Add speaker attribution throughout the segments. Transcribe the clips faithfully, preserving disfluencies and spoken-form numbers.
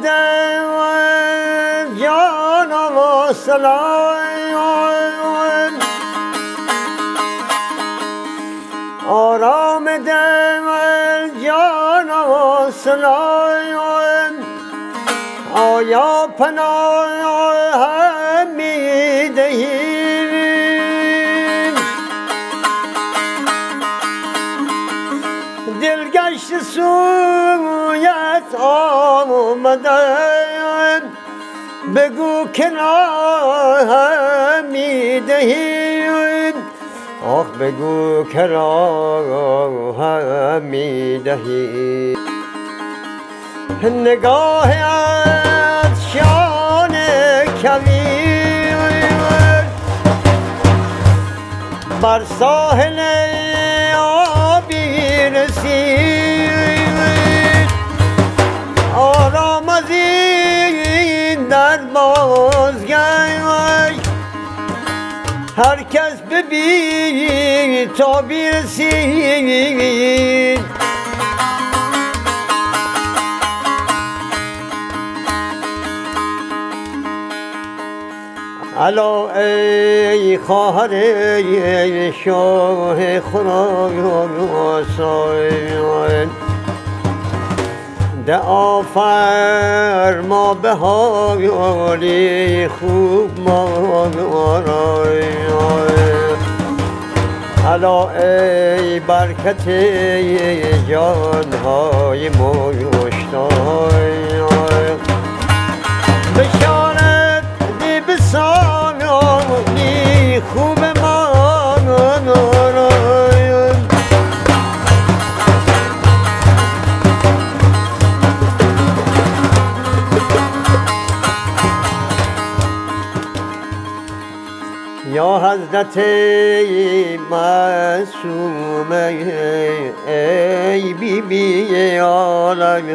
Speaker 1: آمده جانم و سلام آرام دل جانم و سلام آیا پناه می دهیم دلگشت سویت آمدم بگو که راه می دهیم آخ بگو که راه می دهیم نگاه از شان کویر بر ساحل آبی رسید آرام از این در بازگشت هر کس ببین تا برسید الا ای خواهر شاه خراسان دعا فرما به حالی خوب ما را الا ای برکت جانهای مشتاق بشارت دی بسانی خوب ما را یا حضرت معصوم ای بی بی عالم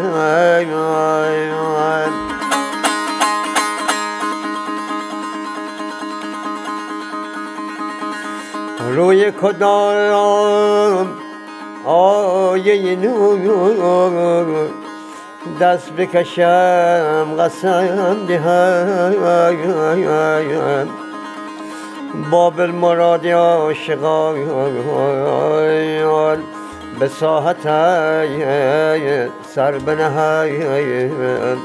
Speaker 1: روی کدام آیه نور دست بکشم قسم دهم باب المراد عاشقان به ساحت سر بنهم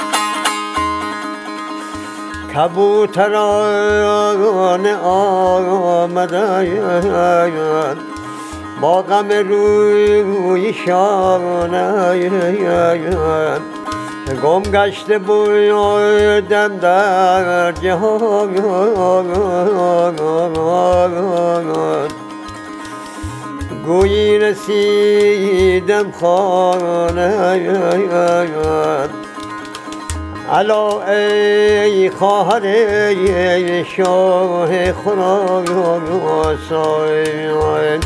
Speaker 1: کبوتران آمدند با غم رویشان گم گشته بودم در جهان گویی رسیدم خانه الا ای خواهر شاه خراسان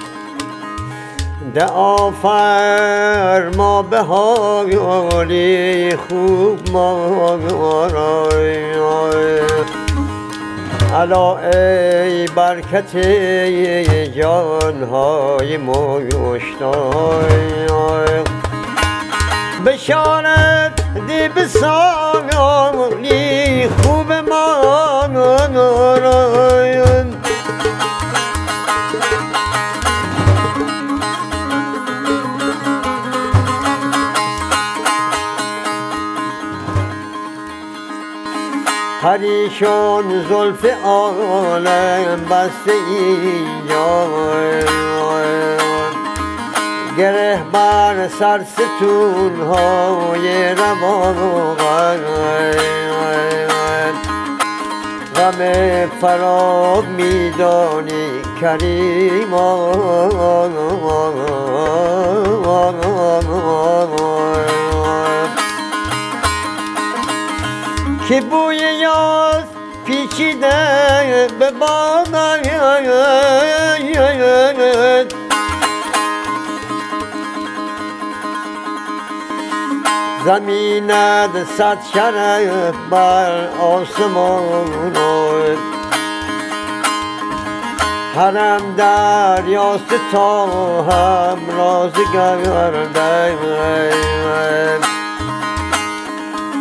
Speaker 1: دعا فرما به حالی خوب ما را الا ای برکت جانهای مشتاق بشارت دی بسانی خوب ما را پریشان زلف عالم بسته اینجا گره بر سر ستون های روان غم فراب میدانی کریم که بوی یاس پیچیده به باغ زمینت صد شرف بر آسمان حرم دریاست تا هم راز گردن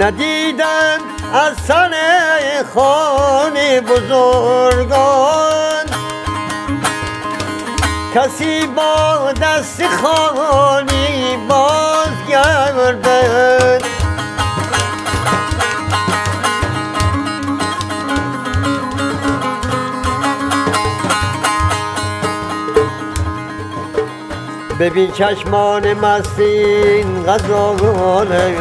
Speaker 1: ندیدن از سر خانه بزرگان کسی با دست خالی بازگردد. ببین چشمان مستین غزالانه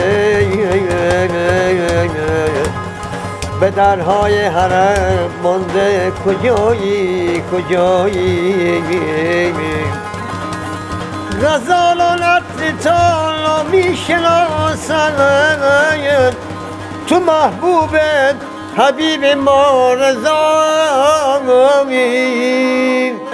Speaker 1: به درهای حرم مانده کجایی کجایی غزالانت تا میشناسن تو محبوب حبیب ما رضایی.